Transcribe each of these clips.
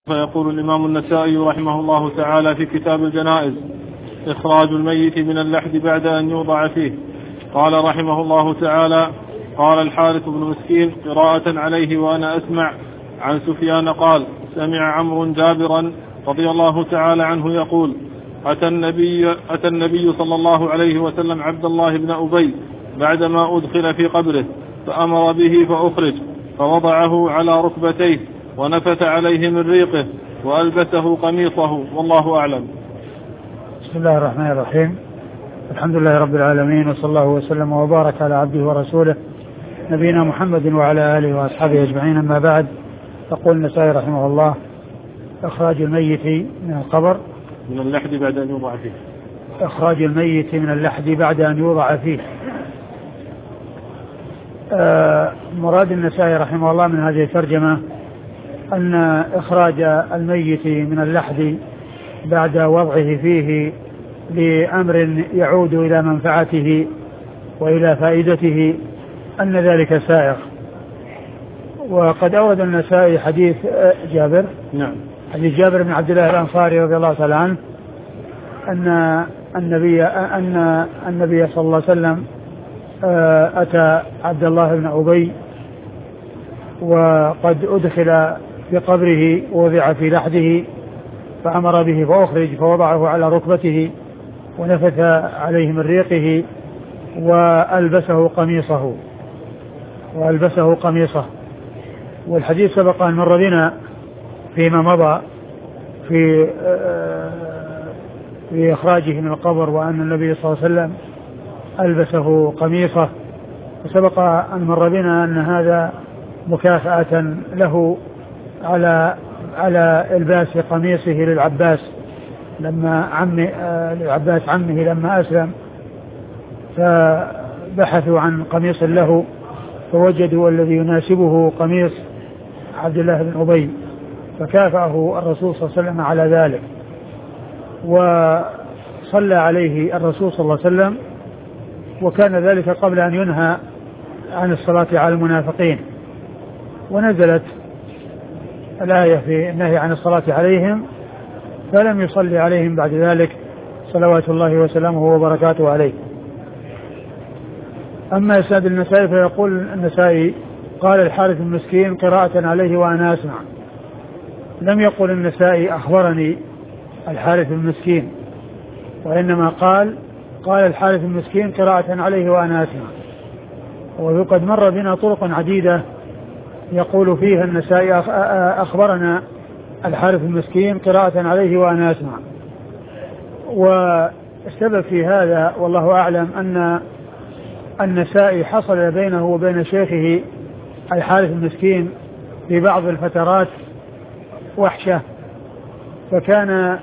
فيقول الإمام النسائي رحمه الله تعالى في كتاب الجنائز: إخراج الميت من اللحد بعد أن يوضع فيه. قال رحمه الله تعالى: قال الحارث بن مسكين قراءة عليه وأنا أسمع عن سفيان قال: سمع عمرو جابرا رضي الله تعالى عنه يقول: أتى النبي صلى الله عليه وسلم عبد الله بن أبي بعدما أدخل في قبره فأمر به فأخرج، فوضعه على ركبتيه ونفث عليه من ريقه وألبسه قميصه، والله أعلم. بسم الله الرحمن الرحيم. الحمد لله رب العالمين، وصلى الله وسلم وبارك على عبده ورسوله نبينا محمد وعلى آله وأصحابه أجمعين. أما بعد، يقول النسائي رحمه الله: إخراج الميت من القبر من اللحد بعد أن يوضع فيه. إخراج الميت من اللحد بعد أن يوضع فيه. مراد النسائي رحمه الله من هذه الترجمة أن إخراج الميت من اللحد بعد وضعه فيه لأمر يعود إلى منفعته وإلى فائدته أن ذلك سائغ. وقد أورد النسائي حديث جابر، نعم، حديث جابر بن عبد الله الأنصاري رضي الله تعالى عنه أن النبي صلى الله عليه وسلم أتى عبد الله بن أبي وقد أدخل في قبره ووضع في لحده، فأمر به فأخرج، فوضعه على ركبته ونفث عليه من ريقه وألبسه قميصه. والحديث سبق أن مر بنا فيما مضى في إخراجه من القبر، وأن النبي صلى الله عليه وسلم ألبسه قميصه، وسبق أن مر بنا أن هذا مكافأة له على إلباس قميصه للعباس للعباس عمه لما أسلم، فبحثوا عن قميص له فوجدوا الذي يناسبه قميص عبد الله بن أبي، فكافأه الرسول صلى الله عليه وسلم على ذلك، وصلى عليه الرسول صلى الله عليه وسلم، وكان ذلك قبل أن ينهى عن الصلاة على المنافقين، ونزلت الآية في النهي عن الصلاة عليهم، فلم يصلي عليهم بعد ذلك صلوات الله وسلامه وبركاته عليه. أما إسناد النسائي فيقول النسائي: قال الحارث المسكين قراءة عليه وأنا أسمع. لم يقل النسائي أخبرني الحارث المسكين، وإنما قال الحارث المسكين قراءة عليه وأنا أسمع. وقد مر بنا طرق عديدة يقول فيها النسائي أخبرنا الحارث المسكين قراءة عليه وأنا أسمع. والسبب في هذا والله أعلم أن النسائي حصل بينه وبين شيخه الحارث المسكين في بعض الفترات وحشة، فكان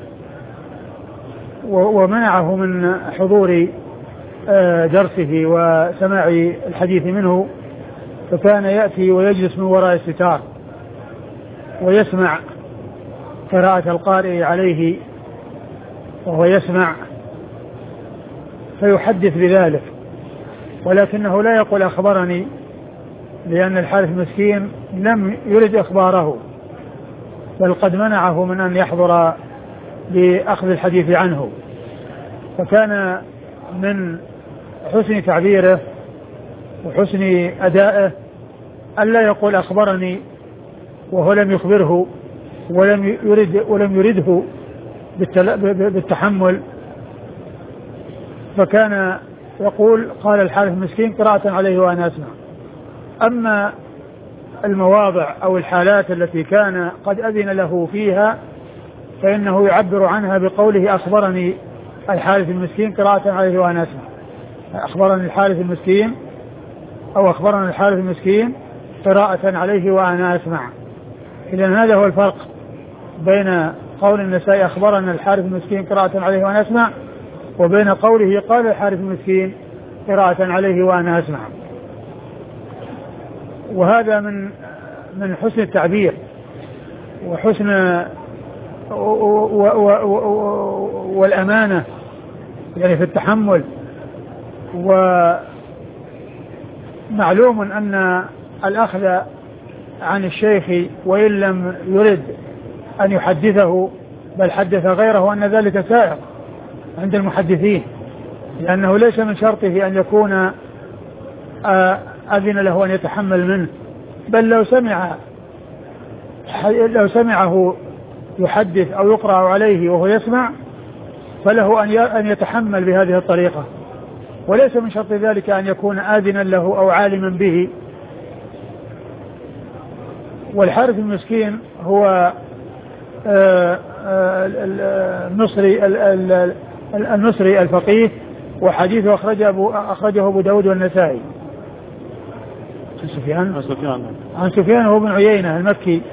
ومنعه من حضور درسه وسماع الحديث منه، فكان يأتي ويجلس من وراء الستار ويسمع قراءة القارئ عليه، وهو يسمع فيحدث بذلك، ولكنه لا يقول أخبرني، لأن الحارث المسكين لم يرد إخباره، بل قد منعه من أن يحضر لأخذ الحديث عنه. فكان من حسن تعبيره وحسن أدائه ألا يقول أخبرني وهو لم يخبره ولم يرده بالتحمل، فكان يقول قال الحارث المسكين قراءة عليه وأنا أسمع. أما المواضع أو الحالات التي كان قد أذن له فيها فإنه يعبر عنها بقوله أخبرني الحارث المسكين قراءة عليه وأنا أسمع. أخبرني الحارث المسكين أو أخبرنا الحارث المسكين قراءة عليه وأنا أسمع. إذن هذا هو الفرق بين قول النسائي أخبرنا الحارث المسكين قراءة عليه وأنا أسمع، وبين قوله قال الحارث المسكين قراءة عليه وأنا أسمع. وهذا من حسن التعبير وحسن والأمانة يعني في التحمل. ومعلوم أن الأخذ عن الشيخ وإن لم يرد أن يحدثه بل حدث غيره وأن ذلك سائغ عند المحدثين، لأنه ليس من شرطه أن يكون أذن له أن يتحمل منه، بل لو سمعه يحدث أو يقرأ عليه وهو يسمع فله أن يتحمل بهذه الطريقة، وليس من شرط ذلك أن يكون آذنا له أو عالما به. والحارث المسكين هو المصري الفقيه، وحديثه أخرجه أبو داود والنسائي. عن سفيان هو بن عيينة المكي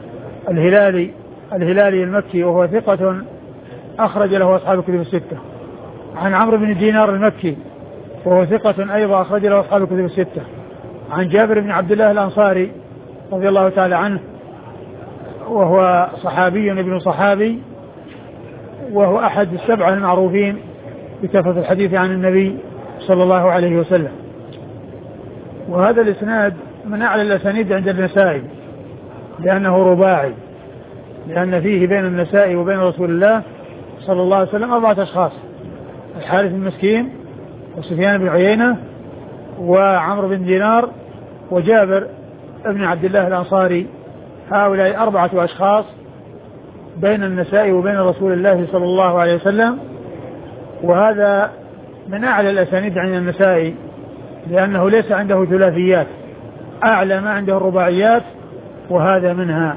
الهلالي المكي، وهو ثقة أخرج له أصحاب الكتب الستة. عن عمرو بن دينار المكي وهو ثقة أيضا أخرج له أصحاب الكتب الستة. عن جابر بن عبد الله الأنصاري رضي الله تعالى عنه، وهو صحابي ابن صحابي، وهو أحد السبعة المعروفين بكثرة الحديث عن النبي صلى الله عليه وسلم. وهذا الإسناد من أعلى الأسانيد عند النسائي لأنه رباعي، لأن فيه بين النسائي وبين رسول الله صلى الله عليه وسلم 4 أشخاص: الحارث المسكين، وسفيان بن عيينة، وعمرو بن دينار، وجابر ابن عبد الله الأنصاري. هؤلاء 4 أشخاص بين النسائي وبين رسول الله صلى الله عليه وسلم، وهذا من أعلى الأسانيد عند النسائي لأنه ليس عنده ثلاثيات، أعلى ما عنده الرباعيات، وهذا منها.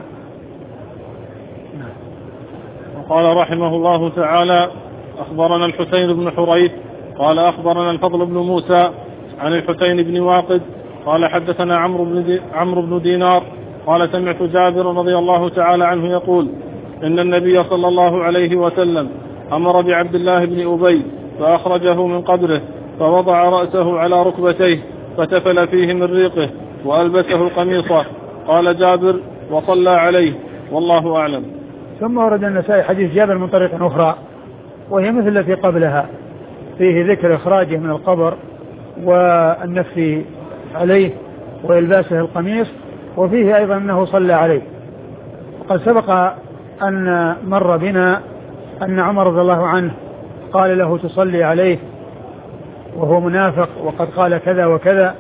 وقال رحمه الله تعالى: أخبرنا الحسين بن حريث قال أخبرنا الفضل بن موسى عن الحسين بن واقد قال حدثنا عمرو بن دينار قال سمعت جابر رضي الله تعالى عنه يقول: إن النبي صلى الله عليه وسلم أمر بعبد الله بن أبي فأخرجه من قبره فوضع رأسه على ركبتيه فتفل فيه من ريقه وألبسه القميصة. قال جابر: وصلى عليه، والله أعلم. ثم ورد النسائي حديث جابر من طريق أخرى وهي مثل التي قبلها، فيه ذكر إخراجه من القبر والنفس عليه وإلباسه القميص، وفيه أيضا أنه صلى عليه. وقد سبق أن مر بنا أن عمر رضي الله عنه قال له: تصلي عليه وهو منافق وقد قال كذا وكذا،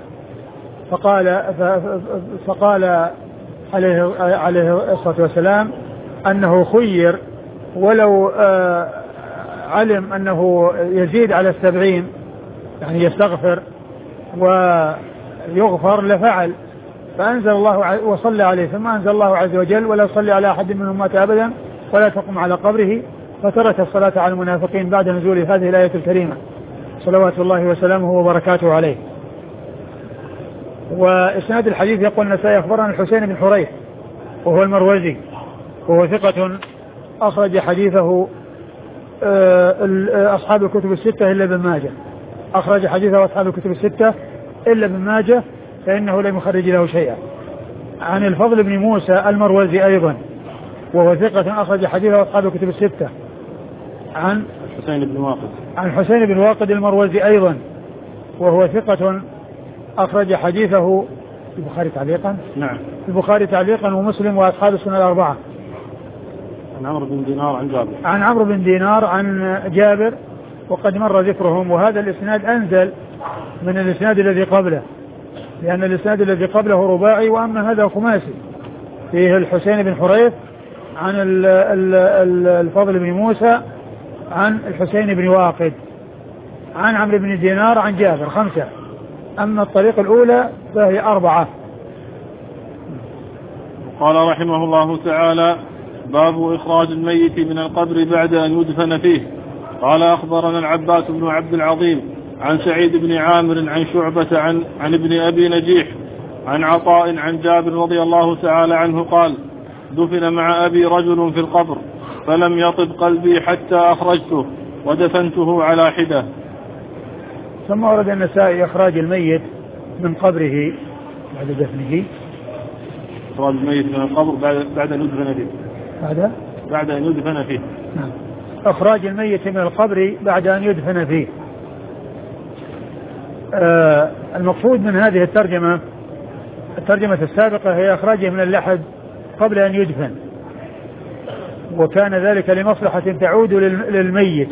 فقال عليه الصلاة والسلام أنه خير، ولو علم أنه يزيد على 70 يعني يستغفر ويغفر لفعل، فأنزل الله وصلى عليه. ثم أنزل الله عز وجل: ولا تصلي على أحد منهم مات أبدا ولا تقم على قبره، فترك الصلاة على المنافقين بعد نزول هذه الآية الكريمة صلوات الله وسلامه وبركاته عليه. وإسناد الحديث يقول النسائي: أخبرنا الحسين بن حريث وهو المروزي، وهو ثقة أخرج حديثه أصحاب الكتب الستة إلا ابن ماجه، أخرج حديثه أصحاب الكتب الستة إلا ابن ماجه، فإنه لم يخرج له شيئا. عن الفضل بن موسى المروزي أيضا، وهو ثقة أخرج حديثه أصحاب الكتب الستة. عن حسين بن واقد المروزي أيضا، وهو ثقة أخرج حديثه البخاري تعليقا. نعم، البخاري تعليقا ومسلم وأصحاب السنن الأربعة. عن عمرو بن دينار عن جابر. عن عمرو بن دينار عن جابر، وقد مر ذكرهم. وهذا الإسناد أنزل من الإسناد الذي قبله، لأن الإسناد الذي قبله رباعي، وأما هذا خماسي، فيه الحسين بن حريث عن الفضل بن موسى عن الحسين بن واقد عن عمرو بن دينار عن جابر، 5. أما الطريقة الأولى فهي 4. قال رحمه الله تعالى: باب إخراج الميت من القبر بعد أن يدفن فيه. قال أخبرنا العباس بن عبد العظيم عن سعيد بن عامر عن شعبة عن ابن أبي نجيح عن عطاء عن جابر رضي الله تعالى عنه قال: دفن مع أبي رجل في القبر فلم يطب قلبي حتى أخرجته ودفنته على حدة. ثم ورد النسائي إخراج الميت من قبره بعد دفنه. إخراج الميت من القبر بعد أن يدفن فيه. بعد أن يدفن فيه. نعم. إخراج الميت من القبر بعد أن يدفن فيه. المقصود من هذه الترجمة السابقة هي إخراجه من اللحد قبل أن يدفن، وكان ذلك لمصلحة تعود للميت.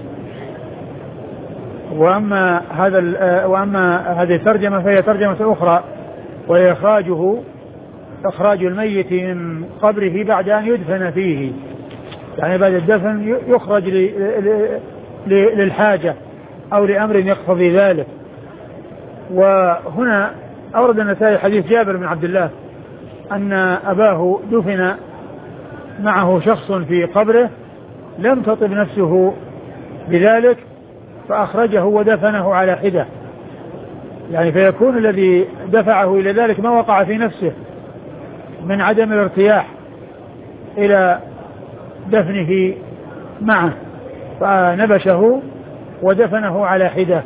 وأما هذه الترجمة فهي ترجمة أخرى، وهي إخراج الميت من قبره بعد أن يدفن فيه، يعني بعد الدفن يخرج للحاجة أو لأمر يقتضي ذلك. وهنا أورد النسائي حديث جابر بن عبد الله أن أباه دفن معه شخص في قبره لم تطب نفسه بذلك فأخرجه ودفنه على حدة، يعني فيكون الذي دفعه إلى ذلك ما وقع في نفسه من عدم الارتياح إلى دفنه معه، فنبشه ودفنه على حدة.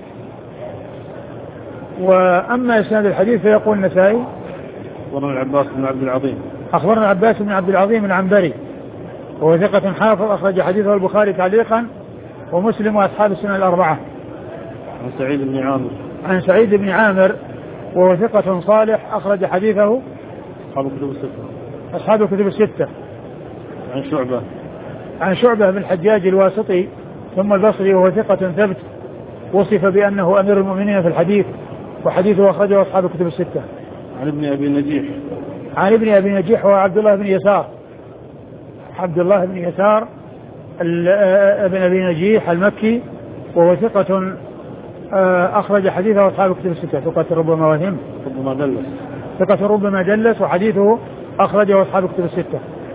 وأما إسناد الحديث فيقول النسائي أخبرنا العباس بن عبد العظيم أخبرنا العباس بن عبد العظيم العنبري وهو ثقة حافظ أخرج حديثه البخاري تعليقا ومسلم وأصحاب السنن الأربعة. عن سعيد بن عامر وهو ثقة صالح أخرج حديثه أصحاب الكتب الستة. عن شعبة بن الحجاج الواسطي ثم البصري وهو ثقة ثبت وصف بأنه أمير المؤمنين في الحديث وحديثه أخرجه أصحاب الكتب الستة. عن ابن أبي نجيح وهو عبد الله بن يسار ابن أبي نجيح المكي وهو ثقة أخرج حديثه أصحاب الكتب الستة. ثقة ربما دلس وحديثه أخرجه أصحاب الكتب الستة.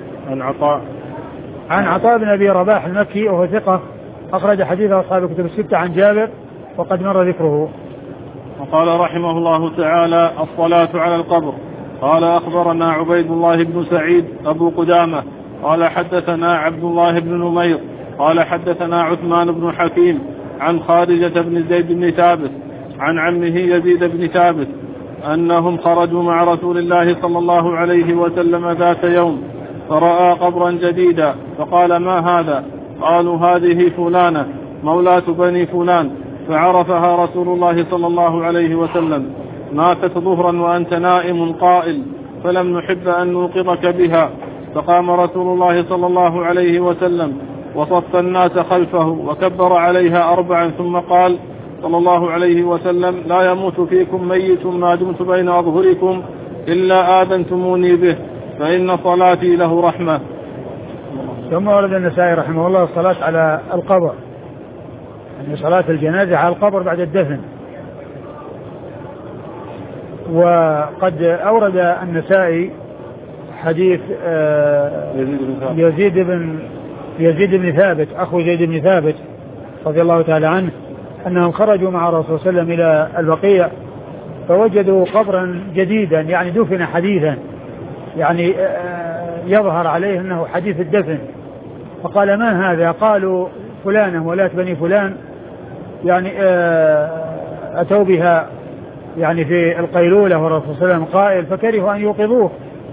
عن عطاء بن أبي رباح المكي وهو ثقة أخرج حديثه أصحاب الكتب الستة. عن جابر وقد مر ذكره. وقال رحمه الله تعالى: الصلاة على القبر. قال: أخبرنا عبيد الله بن سعيد أبو قدامة قال: حدثنا عبد الله بن نمير قال: حدثنا عثمان بن حكيم عن خارجة بن زيد بن ثابت عن عمه يزيد بن ثابت أنهم خرجوا مع رسول الله صلى الله عليه وسلم ذات يوم فرأى قبرا جديدا فقال: ما هذا؟ قالوا: هذه فلانة مولاة بني فلان. فعرفها رسول الله صلى الله عليه وسلم. ماتت ظهرا وأنت نائم قائل فلم نحب أن نوقظك بها. فقام رسول الله صلى الله عليه وسلم وصف الناس خلفه وكبر عليها 4 ثم قال صلى الله عليه وسلم: لا يموت فيكم ميت ما دمت بين أظهركم إلا آذنتموني به فإن صلاتي له رحمة. ثم ورد النسائي رحمه الله الصلاة على القبر، يعني صلاة الجنازة على القبر بعد الدفن. وقد أورد النسائي حديث يزيد بن ثابت أخو زيد بن ثابت رضي الله تعالى عنه أنهم خرجوا مع الرسول صلى الله عليه وسلم إلى البقيع فوجدوا قبرا جديدا يعني دفن حديثا، يعني يظهر عليه أنه حديث الدفن. فقال: ما هذا؟ قالوا: فلانة ولاة بني فلان، يعني أتوا بها يعني في القيلولة والرسول صلى الله عليه وسلم قائل فكرهوا أن يوقظوه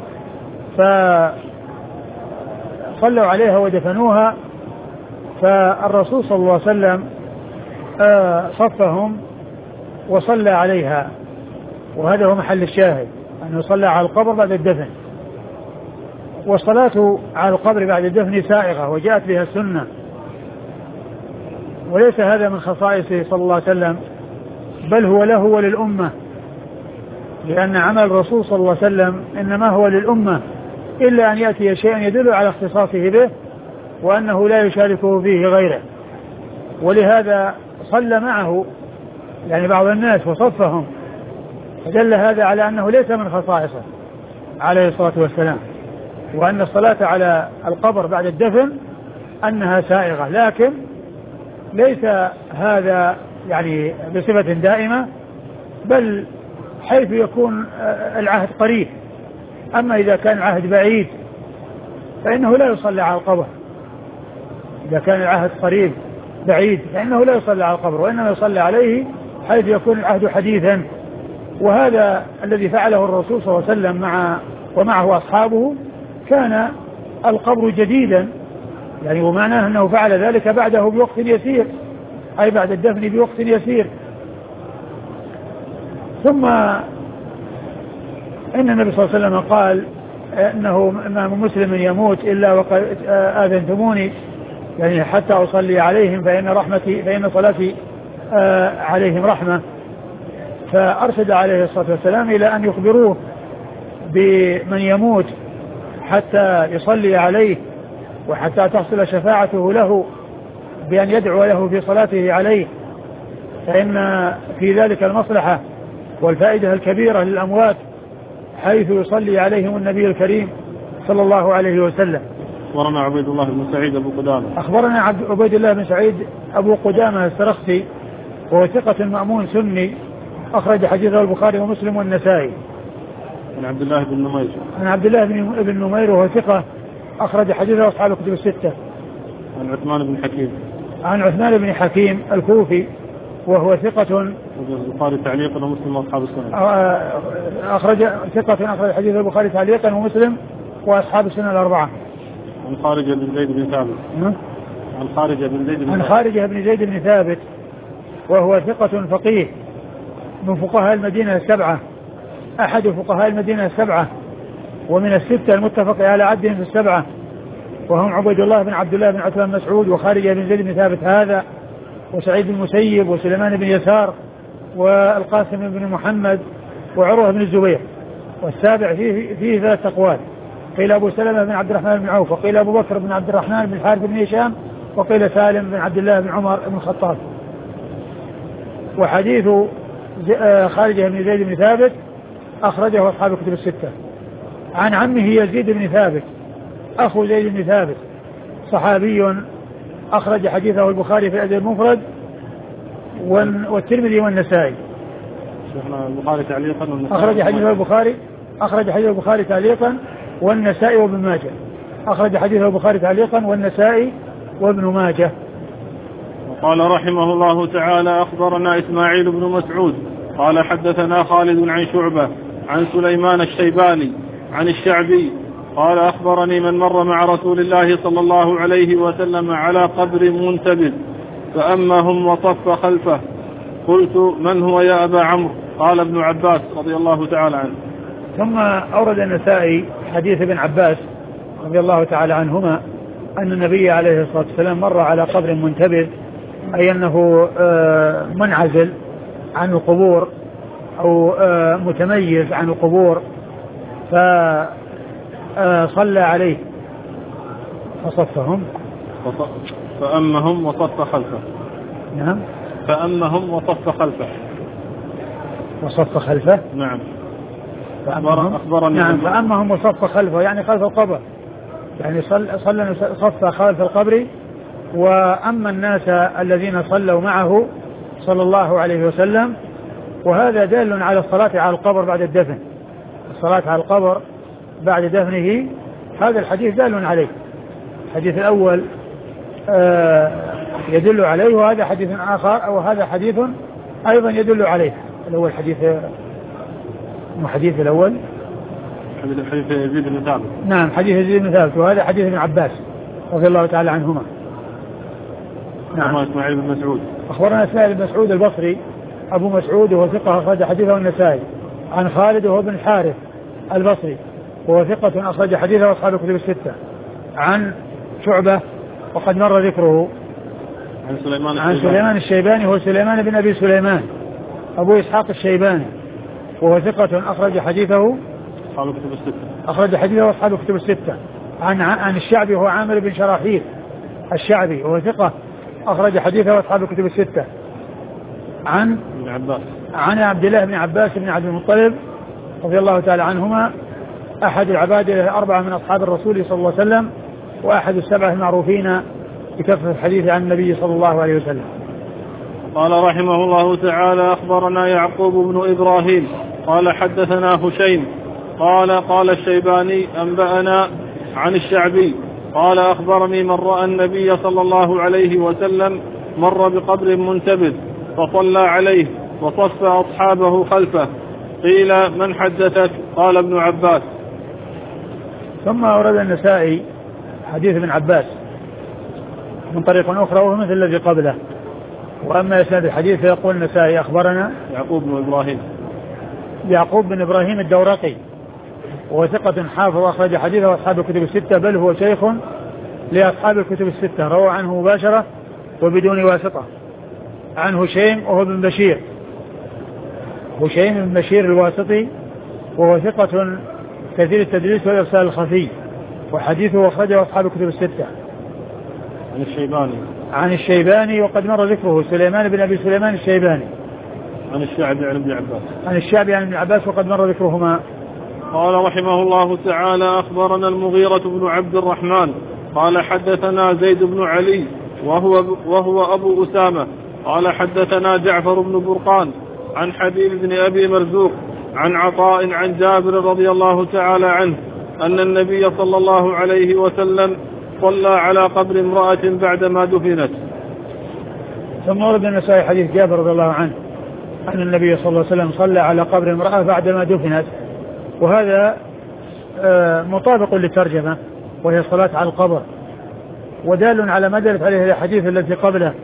فصلوا عليها ودفنوها. فالرسول صلى الله عليه وسلم صفهم وصلى عليها، وهذا هو محل الشاهد أنه صلى على القبر بعد الدفن. والصلاة على القبر بعد الدفن سائغة وجاءت بها السنة، وليس هذا من خصائصه صلى الله عليه وسلم بل هو له وللأمة، لأن عمل الرسول صلى الله عليه وسلم إنما هو للأمة إلا أن يأتي شيء يدل على اختصاصه به وأنه لا يشاركه فيه غيره. ولهذا صلى معه يعني بعض الناس وصفهم، فدل هذا على أنه ليس من خصائصه عليه الصلاة والسلام، وأن الصلاة على القبر بعد الدفن أنها سائغة، لكن ليس هذا يعني بصفة دائمة بل حيث يكون العهد قريب. أما إذا كان العهد بعيد فإنه لا يصلى على القبر، إذا كان العهد قريب بعيد فإنه لا يصلى على القبر وإنما يصلى عليه حيث يكون العهد حديثا. وهذا الذي فعله الرسول صلى الله عليه وسلم ومعه أصحابه، كان القبر جديدا يعني، ومعناه أنه فعل ذلك بعده بوقت يسير، أي بعد الدفن بوقت يسير. ثم إن النبي صلى الله عليه وسلم قال: أنه ما من مسلم يموت إلا وقد آذنتموني يعني حتى أصلي عليهم فإن صلاتي عليهم رحمة. فأرشد عليه الصلاة والسلام إلى أن يخبروه بمن يموت حتى يصلي عليه وحتى تحصل شفاعته له بأن يدعو له في صلاته عليه، فإن في ذلك المصلحة والفائدة الكبيرة للأموات حيث يصلي عليهم النبي الكريم صلى الله عليه وسلم. أخبرنا عبيد الله بن سعيد أبو قدامة. أخبرنا عبيد الله بن سعيد أبو قدامة السرخسي وهو ثقة مأمون سني أخرج حديثه البخاري ومسلم والنسائي. عن عبد الله بن نمير. عن عبد الله بن نمير وهو ثقة أخرج حديثه أصحاب الكتب الستة. عن عثمان بن حكيم. عن عثمان بن حكيم الكوفي وهو ثقة البخاري تعليقا ومسلم وأصحاب السنن. أخرج حديث البخاري تعليقا ومسلم وأصحاب السنن الأربعة. عن خارجة بن زيد بن ثابت. عن خارجة بن زيد بن ثابت وهو ثقة فقيه من فقهاء المدينة السبعة، أحد فقهاء المدينة السبعة ومن الستة المتفق على عدهم في السبعة، وهم عبيد الله بن عبد الله بن عتبة بن مسعود وخارجة بن زيد بن ثابت هذا وسعيد بن المسيب وسليمان بن يسار والقاسم بن محمد وعروة بن الزبير. والسابع فيه ثلاث أقوال، قيل أبو سلمة بن عبد الرحمن بن عوف وقيل أبو بكر بن عبد الرحمن بن الحارث بن هشام وقيل سالم بن عبد الله بن عمر بن الخطاب. وحديث خارجة بن زيد بن ثابت أخرجه أصحاب الكتب الستة. عن عمه يزيد بن ثابت أخو زيد بن ثابت صحابي أخرج حديثه البخاري في الأدب المفرد والترمذي والنسائي. البخاري تعليقا أخرج حديث البخاري تعليقا والنسائي وابن ماجه. أخرج حديثه البخاري تعليقا والنسائي وابن ماجه. قال رحمه الله تعالى أخبرنا إسماعيل بن مسعود قال حدثنا خالد عن شعبة عن سليمان الشيباني عن الشعبي قال أخبرني من مر مع رسول الله صلى الله عليه وسلم على قبر منتبذ فأمهم وصف خلفه قلت من هو يا أبا عمرو؟ قال ابن عباس رضي الله تعالى عنه. ثم أورد النسائي حديث ابن عباس رضي الله تعالى عنهما أن النبي عليه الصلاة والسلام مر على قبر منتبذ، أي أنه منعزل عن القبور أو متميز عن القبور، فصلى عليه فصفهم فأمهم وصف خلفه. نعم فأمهم وصف خلفه. وصف خلفه نعم. أخبرني نعم فأمهم وصف خلفه يعني خلف القبر، يعني صلى صف خلف القبر وأما الناس الذين صلوا معه صلى الله عليه وسلم. وهذا دال على الصلاة على القبر بعد الدفن، الصلاة على القبر بعد دفنه، هذا الحديث دال عليه. الحديث الأول يدل عليه، وهذا حديث آخر أو هذا حديث أيضا يدل عليه. الأول حديث الأول حديث يزيد بن ثابت. نعم حديث يزيد بن ثابت، وهذا حديث ابن عباس رضي الله تعالى عنهما. نعم. إسماعيل بن مسعود أخبرنا إسماعيل بن مسعود البصري أبو مسعود وهو ثقة أخرج حديثه النسائي. عن خالد وهو بن الحارث البصري وهو ثقة أخرج حديثه أصحاب الكتب الستة. عن شعبة وقد مر ذكره. عن سليمان الشيباني وهو سليمان بن أبي سليمان أبو إسحاق الشيباني وهو ثقة أخرج حديثه أصحاب الكتب الستة. عن الشعبي وهو عامر بن شراحيل الشعبي وهو ثقة أخرج حديثه أصحاب الكتب الستة. عن عبد الله بن عباس بن عبد المطلب رضي الله تعالى عنهما أحد العباد الأربعة من أصحاب الرسول صلى الله عليه وسلم وأحد السبعة المعروفين بكثرة الحديث عن النبي صلى الله عليه وسلم. قال رحمه الله تعالى أخبرنا يعقوب بن إبراهيم قال حدثنا هشيم قال الشيباني أنبأنا عن الشعبي قال أخبرني من رأى النبي صلى الله عليه وسلم مر بقبر منتبذ فصلى عليه وصف أصحابه خلفه قيل من حدثك؟ قال ابن عباس. ثم أورد النسائي حديث ابن عباس من طريق أخرى وهو مثل الذي قبله. وأما إسناد الحديث فيقول النسائي أخبرنا يعقوب بن إبراهيم الدورقي وهو ثقة حافظ أخرج حديثه أصحاب الكتب الستة، بل هو شيخ لأصحاب الكتب الستة، روى عنه مباشرة وبدون واسطة، عن هشيم وهو بن بشير، هشيم بن بشير الواسطي، وهو ثقة كثير التدليس والإرسال الخفي، وحديثه أخرجه أصحاب الكتب الستة. عن الشيباني وقد مر ذكره، سليمان بن أبي سليمان الشيباني. عن الشعبي عن ابن عباس. عن الشعبي عن ابن عباس وقد مر ذكرهما. قال رحمه الله تعالى: أخبرنا المغيرة بن عبد الرحمن قال حدثنا زيد بن علي وهو أبو أسامة قال حدثنا جعفر بن برقان عن حبيب بن أبي مرزوق عن عطاء عن جابر رضي الله تعالى عنه أن النبي صلى الله عليه وسلم صلى على قبر امرأة بعدما دفنت. ثم ورد النسائي حديث جابر رضي الله عنه أن النبي صلى الله عليه وسلم صلى على قبر امرأة بعدما دفنت، وهذا مطابق للترجمة، وهي الصلاة على القبر، ودال على ما دلت عليه الحديث الذي قبله.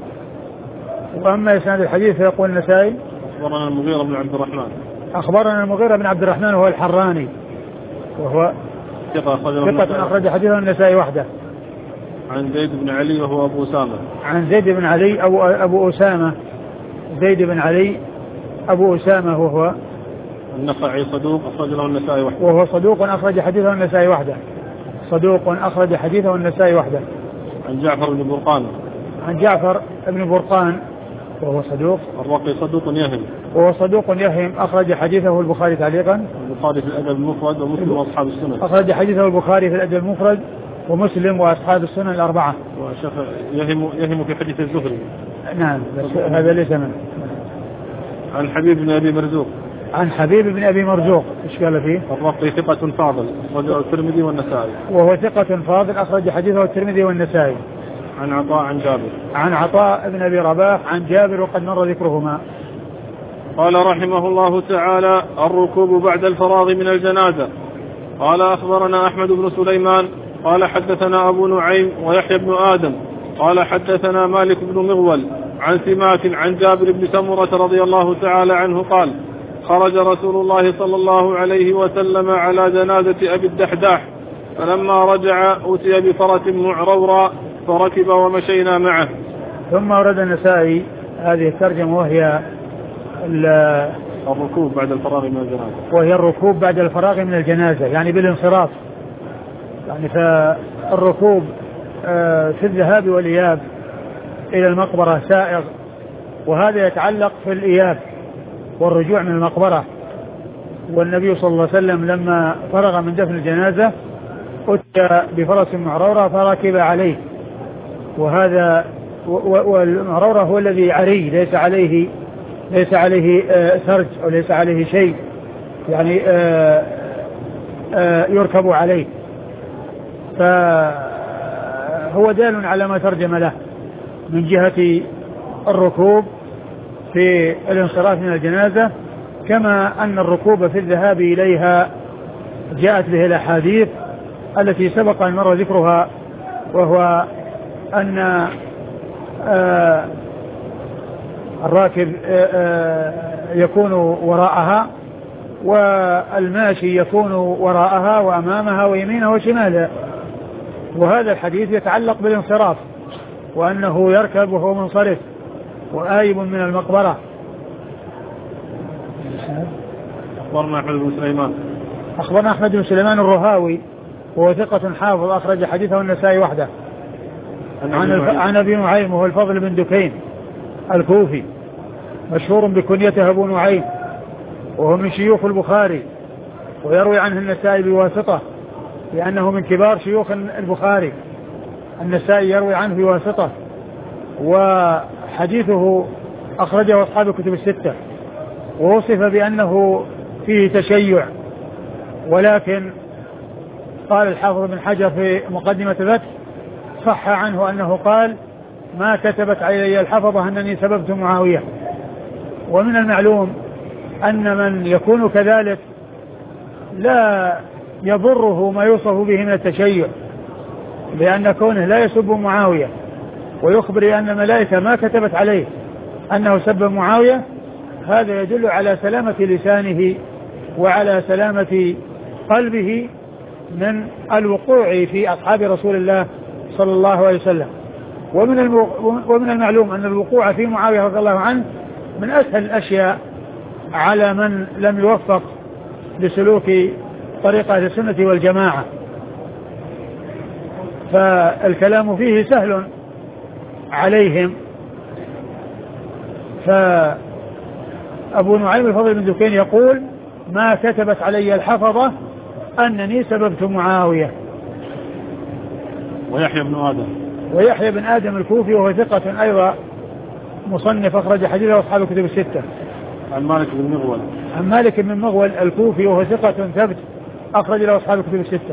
وأما إسناد الحديث فيقول النسائي: أخبرنا المغيرة بن عبد الرحمن. أخبرنا المغيرة بن عبد الرحمن وهو الحراني، وهو ثقة أخرج حديثه النسائي وحده. عن زيد بن علي وهو أبو أسامة. عن زيد بن علي أبو أسامة، زيد بن علي أبو أسامة وهو النخعي صدوق أخرج له النسائي وحده. وهو صدوق أخرج حديثه النسائي وحده. صدوق أخرج حديثه النسائي وحده. عن جعفر بن برقان. عن جعفر بن برقان وهو صدوق. الرقي صدوق يهم. وهو صدوق يهم أخرج حديثه البخاري تعليقا. البخاري في الأدب المفرد ومسلم وأصحاب السنن. أخرج حديثه البخاري في الأدب المفرد ومسلم وأصحاب السنن الأربعة. يهم في حديث الزهري. نعم بس هذا ليس منه. عن حبيب بن أبي مرزوق. عن حبيب بن أبي مرزوق إيش قال فيه؟ الرقي ثقة فاضل أخرجه الترمذي والنسائي. وهو ثقة فاضل أخرج حديثه الترمذي والنسائي. عن عطاء عن جابر. عن عطاء بن أبي رباح عن جابر وقد مر ذكرهما. قال رحمه الله تعالى: الركوب بعد الفراغ من الجنازة. قال أخبرنا أحمد بن سليمان قال حدثنا أبو نعيم ويحيى بن آدم قال حدثنا مالك بن مغول عن سماك عن جابر بن سمرة رضي الله تعالى عنه قال: خرج رسول الله صلى الله عليه وسلم على جنازة أبي الدحداح، فلما رجع أتي بفرس معرورا فركب ومشينا معه. ثم ورد النسائي هذه الترجمة وهي الركوب بعد الفراغ من الجنازة، وهي الركوب بعد الفراغ من الجنازة يعني بالانصراف، يعني فالركوب في الذهاب والإياب إلى المقبرة سائغ، وهذا يتعلق في الإياب والرجوع من المقبرة. والنبي صلى الله عليه وسلم لما فرغ من دفن الجنازة أتى بفرس معرورة فركب عليه، وهذا والمعرورة هو الذي عري ليس عليه سرج أو ليس عليه شيء يعني يركب عليه، فهو دال على ما ترجم له من جهة الركوب في الانصراف من الجنازة، كما أن الركوب في الذهاب إليها جاءت به الأحاديث التي سبق أن مر ذكرها، وهو أن الراكب يكون وراءها والماشي يكون وراءها وأمامها ويمينها وشمالها، وهذا الحديث يتعلق بالانصراف وأنه يركب وهو منصرف وآيب من المقبرة. أخبرنا أحمد بن سليمان. أخبرنا أحمد بن سليمان الرهاوي وهو ثقة حافظ أخرج حديثه النسائي وحده. عن أبي نعيم وهو الفضل بن دكين الكوفي مشهور بكنيته أبو نعيم، وهو من شيوخ البخاري ويروي عنه النسائي بواسطة لأنه من كبار شيوخ البخاري، النسائي يروي عنه بواسطة، وحديثه أخرجه أصحاب الكتب الستة، ووصف بأنه فيه تشيع، ولكن قال الحافظ بن حجر في مقدمة الفتح صح عنه أنه قال: ما كتبت علي الحفظة أنني سببت معاوية. ومن المعلوم أن من يكون كذلك لا يضره ما يوصف به من التشيع، لأن كونه لا يسب معاوية ويخبر أن الملائكة ما كتبت عليه أنه سب معاوية، هذا يدل على سلامة لسانه وعلى سلامة قلبه من الوقوع في أصحاب رسول الله صلى الله عليه وسلم. ومن المعلوم أن الوقوع في معاوية رضي الله عنه من أسهل الأشياء على من لم يوفق لسلوك طريقة أهل السنة والجماعة، فالكلام فيه سهل عليهم. فأبو نعيم الفضل بن دكين يقول: ما كتبت علي الحفظة أنني سببت معاوية. ويحيى بن آدم الكوفي وهو ثقة أيضا مصنف أخرج حديثه أصحاب الكتب الستة. عن مالك بن مغول الكوفي وهو ثقة ثبت أخرج له أصحاب الكتب الستة.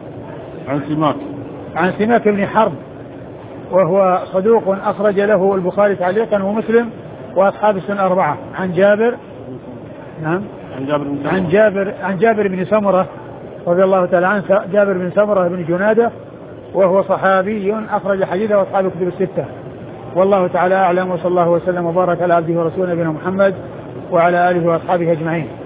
عن سماك بن حرب وهو صدوق أخرج له البخاري تعليقا ومسلم وأصحاب السنن الأربعة. عن جابر عن جابر بن سمرة رضي الله تعالى عنه، جابر بن سمرة بن جنادة وهو صحابي أخرج حديثه أصحاب الكتب الستة. والله تعالى أعلم، وصلى الله وسلم وبارك على عبده ورسوله نبينا محمد وعلى آله وأصحابه أجمعين.